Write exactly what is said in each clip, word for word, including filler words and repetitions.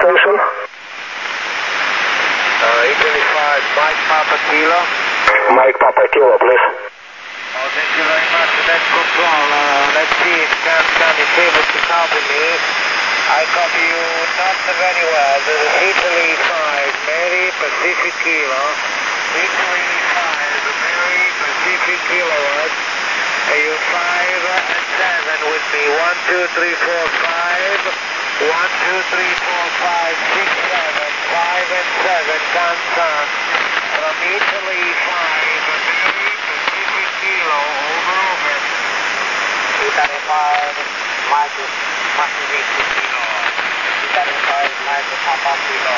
station. Uh, Italy five, Mike Papa Kilo. Mike Papa Kilo, please. Oh, thank you very much. That's control. Uh, let's see if Cam Cam is able to copy me. I copy you not very well. This is Italy five, Mary Pacific Kilo. Italy five, Mary Pacific Kilowatt. Are you five and seven with me? one, two, three, four, five. one, two, three, four, five, six, seven. five and seven, Kansan. From Italy five, Mary Pacific Kilo. Over, over. Italy five, Mike Pacific Kilo. Italy five, Mike Papa Kilo.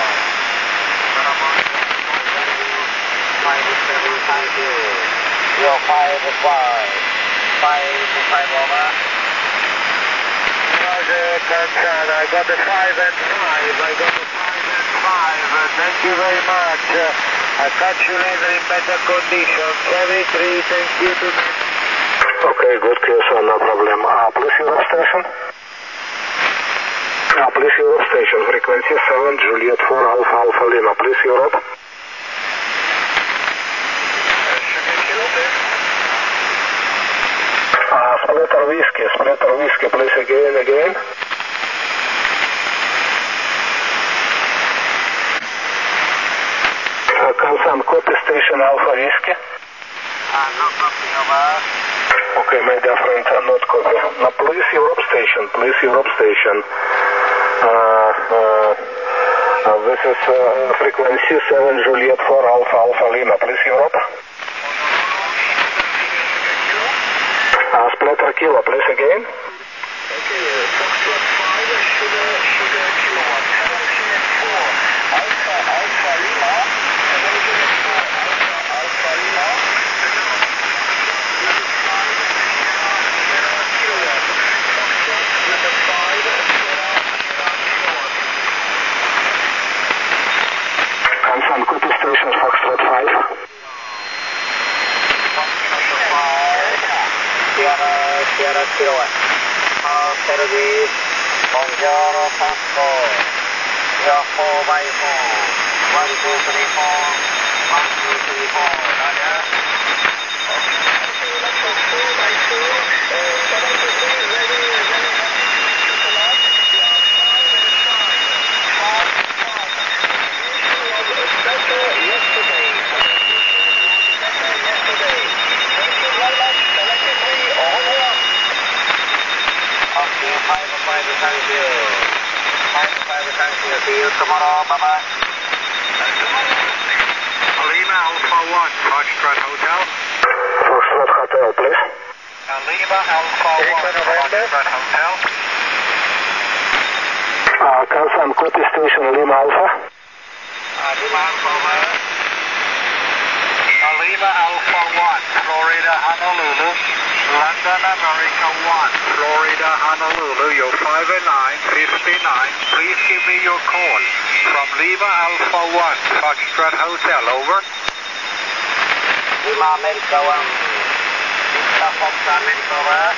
five seven, thank you. You're five five. five five over. Roger, Kansan. I got the five and five. I got the five and five. Uh, thank you very much. Uh, I'll catch you later in better condition. seventy-three, thank you to me. Okay, good, Kirsten, no problem. Uh, please Europe station. Uh, please Europe station. Frequency seven, Juliet four, Alpha Alpha Lima. Please Europe. Uh, splitter whiskey, splitter whiskey, please again, again. Uh, Kansan, copy station Alpha Whiskey. Uh, no copy, over. Okay, my dear friend, uh, not copy. Now, please Europe station, please Europe station. Uh, uh, uh, this is uh, frequency seven, Juliet four, Alpha Alpha Lima. Please Europe. Uh, splitter Kilo, please again. Okay, Foxtrot five, Sugar, Sugar Kilowatt, seven Juliet four, Alpha, Alpha Lima, seven Juliet four, Alpha, Alpha Lima, number five, Sierra, Sierra Kilowatt, Foxtrot, number five, Sierra, Sierra Kilowatt. Kansan, copy station Foxtrot five. Foxtrot five, Sierra, Sierra Kilowatt. Uh, service, Buongiorno Pasco, you're four by four, one, two, three, four, one, two, three, four, Roger. Okay, that's a four by four, uh, seventy-three, ready, ready, happy to meet you tonight. We are five and five, five, five. Communication was better yesterday, communication was better yesterday. Thank you very much, seventy-three, au revoir. Okay, five five, thank you. five five, thank you. See you tomorrow. Bye-bye. Lima Alpha one, Foxtrot Hotel. Foxtrot Hotel, please. Lima Alpha one, Foxtrot Hotel. Uh, Kansan, copy station Lima Alpha. Uh, Lima Alpha one. Uh, Lima Alpha one, Florida, Honolulu. London, America one, Florida, Honolulu, you're five and nine, fifty-nine. Please give me your call from Lima Alpha one, Foxtrot Hotel, over. Lima America one, Lima Foxtrot America, over.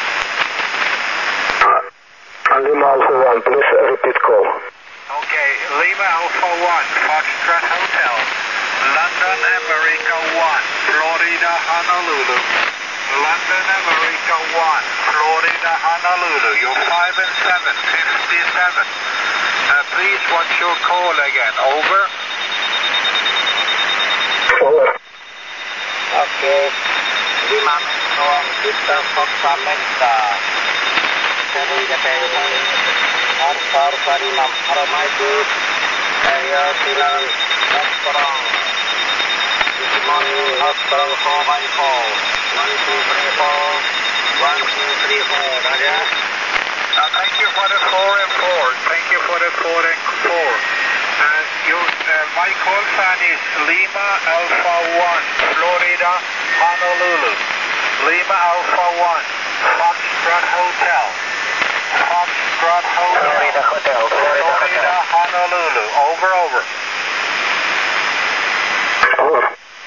Uh, Lima Alpha one, please repeat call. Okay, Lima Alpha one, Foxtrot Hotel, London, America one, Florida, Honolulu. London, America one, Florida, Honolulu. You're five and seven, fifty-seven. Uh, please, what's your call again? Over? Over. Okay. Lima America one, Victor Fox America. Seven Japan. Alpha, Alpha Lima, Aromaitu, Area Sinan, Restaurant. Good morning, Restaurant four by four. One, two, three, four. One, two, three, four. Roger. Uh, thank you for the four and four. Thank you for the four and four. Uh, you, uh, my call sign is Lima Alpha one, Florida, Honolulu. Lima Alpha one, Foxtrot Hotel. Foxtrot Hotel. Florida Hotel. Florida, Florida Hotel. Honolulu. Over, over. Over.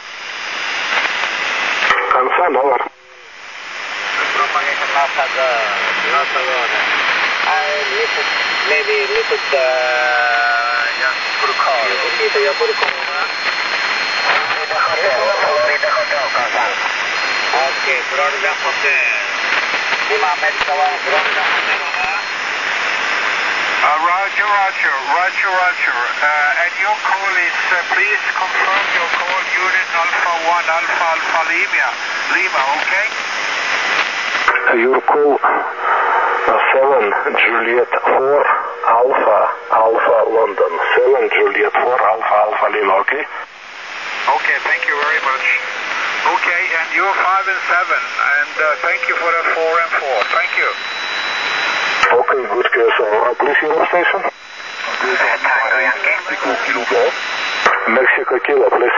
Kansan, over. Propagation not so good. Not so good. I listen. maybe we could uh, just put a call. Okay, so you put a call, huh? Florida Hotel, Florida Hotel, Kazan. Okay, Florida Hotel. Lima America one, Florida Hotel, huh? Uh, roger, roger, roger, roger. Uh, and your call is, uh, please confirm your call, unit Alpha one, Alpha, Alpha Lima, Lima, okay? Your call uh, seven Juliet four Alpha Alpha London. seven Juliet four Alpha Alpha Lima, okay? Okay, thank you very much. Okay, and you're five and seven, and uh, thank you for the four and four. Thank you. Okay, good case. Uh, please Euro station. Tango Yankee. Mexico Kilo Golf. Mexico Kilo, please.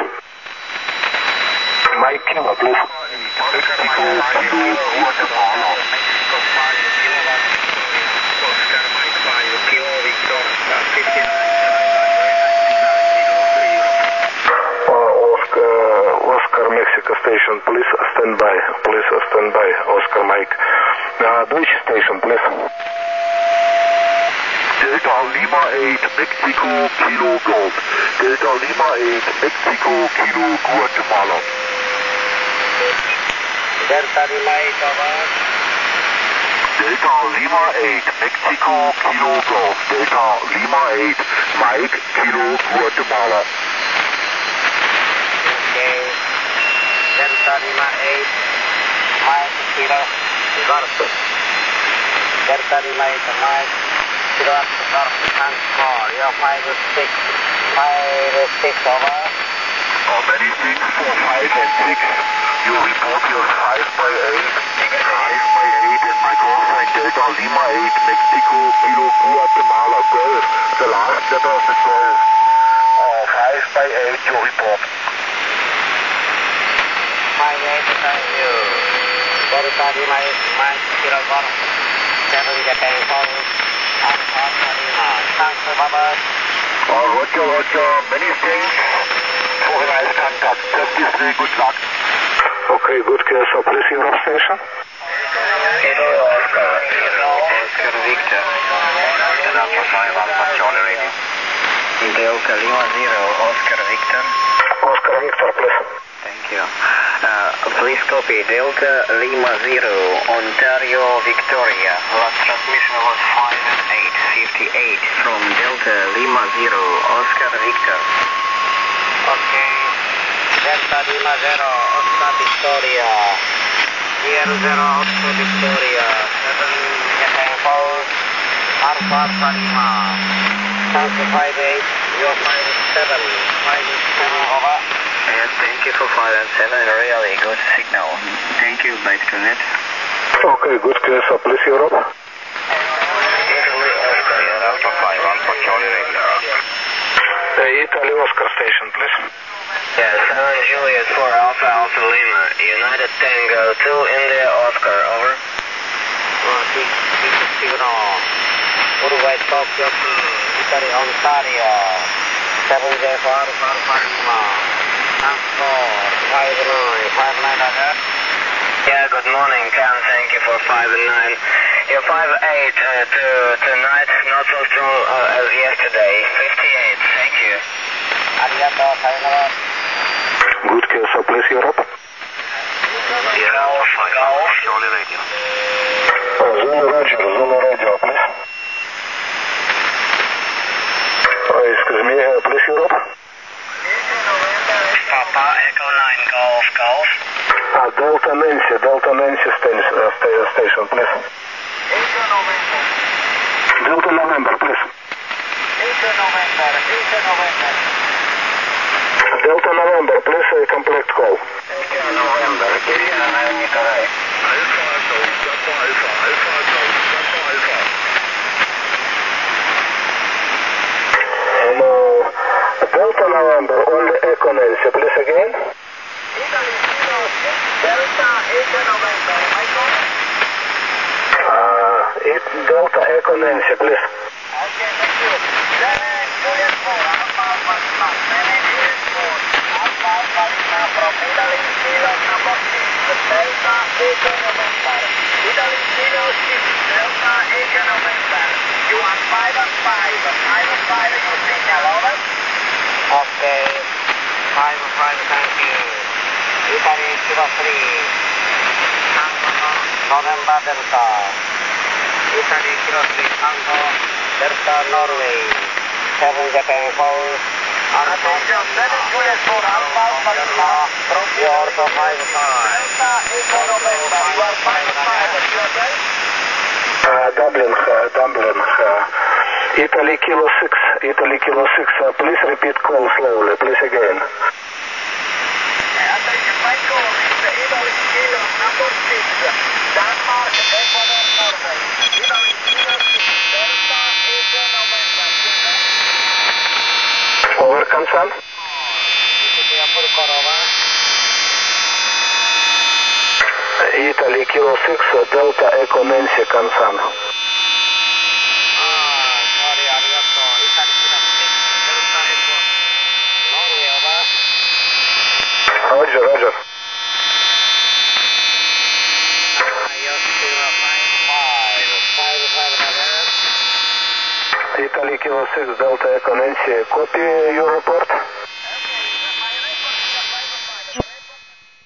Mike Kilo, please. Mexico Kilo Guatemala. Mexico five kilowatt. Oscar Mike five kilo Victor fifty-nine. Uh, Oscar, Oscar Mexico station, please stand by. Please stand by. Oscar Mike. Uh, Deutsch station, please. Delta Lima eight, Mexico Kilo Golf. Delta Lima eight, Mexico Kilo Guatemala. Delta Lima eight, over. Delta Lima eight, Mexico Kilo Golf. Delta Lima eight, Mike Kilo Guatemala. Okay. Delta Lima eight, Mike Kilo Golf. Delta Lima eight, Mike Kilo Golf. Transport. You're five six. five six, over. Uh, many things for five and six. You report your five by eight. five by eight and my call sign Delta Lima eight, Mexico Kilo Guatemala Golf. The last letter of the twelve. Uh, five by eight, your report. five eight, thank you. Delta Lima eight, Mike Kilo Golf. seven Japan Hong. Alpha Alpha Lima. Thanks, over. Uh, roger, roger. Many thanks for the nice contact. Just give me good luck. Okay, good case. Uh, please Euro station. Kilo Oscar. Kilo Oscar Victor. And Alpha five Alpha Charlie Radio. Delta Lima zero Oscar Victor. Oscar Victor, please. Thank you. Uh, please copy Delta Lima zero Ontario Victoria. Last transmission was five and eight fifty-eight from Delta Lima zero Oscar Victor. Okay. Delta Lima zero Oscar Victoria. Sierra zero Oscar Victoria. seven Japan Falls. Alpha Alpha Lima. Thank you five eight. You're five seven. five seven, over. Yes, thank you for five and seven. Really good signal. Thank you, Byteconet. Okay, good case. Uh, please Europe. Italy, Oscar, Alpha five, Alpha Charlie Radio. Uh, Italy Oscar station, please. Yeah, seven Juliet four Alpha Alpha Lima. United Tango two India Oscar, over. Oh, six, six, signal. Uruguay Tokyo two, Italy Ontario. seven J four Alpha Alpha Lima. Transport, five nine, five nine, over. Yeah, good morning, Cam. Thank you for five and nine. You're five eight uh, to tonight, not so strong uh, as yesterday. fifty-eight, thank you. Arigato, sayonara. Good case. Uh, please Europe. Sierra Alpha Golf, Charlie Radio. Uh, Zulu Radio, Zulu Radio, please. Uh, excuse me, uh, please Europe. Papa Echo nine Golf, Golf. Uh, Delta Nancy, Delta Nancy station, uh, sta- station, please. Echo November. Delta November, please. Echo November, Echo November. Delta November, please, uh, complete call. Echo November, Kiriana Nikolai. Alpha, Alpha, Alpha, Alpha, Alpha, Alpha, Alpha. Um, uh, Delta November, only Echo Nancy, please again. Italy zero six Delta Echo November, am I correct? Uh, it's Delta Echo Nancy, please. Okay, thank you. seven Juliet four Alpha Alpha Lima. seven Juliet four Alpha Alpha Lima from Italy zero number six Delta Echo November. Italy zero six Delta Echo November. You are five five and five. five and five, your signal, over. Okay. five and five, thank you. Italy Kilo three. November Delta. Italy Kilo three, Tango Delta Norway. seven Japan four. Attention, seven Juliet four, Alpha Alpha Lima. You are for five five. Delta Echo November, you are five five. You okay? Uh, Dublin, uh, Dublin. Uh, Italy Kilo six, Italy Kilo six. Uh, please repeat call slowly, please again. Attention, my call is Italy Kilo number six. Denmark, Ecuador, Norway. Italy Kilo six, Delta Echo November. Over, Kansan. Italy Kilo six, uh, Delta Echo Nancy, Kansan. Roger, Roger. Italy Kilo six, Delta Echo Nancy, copy your report.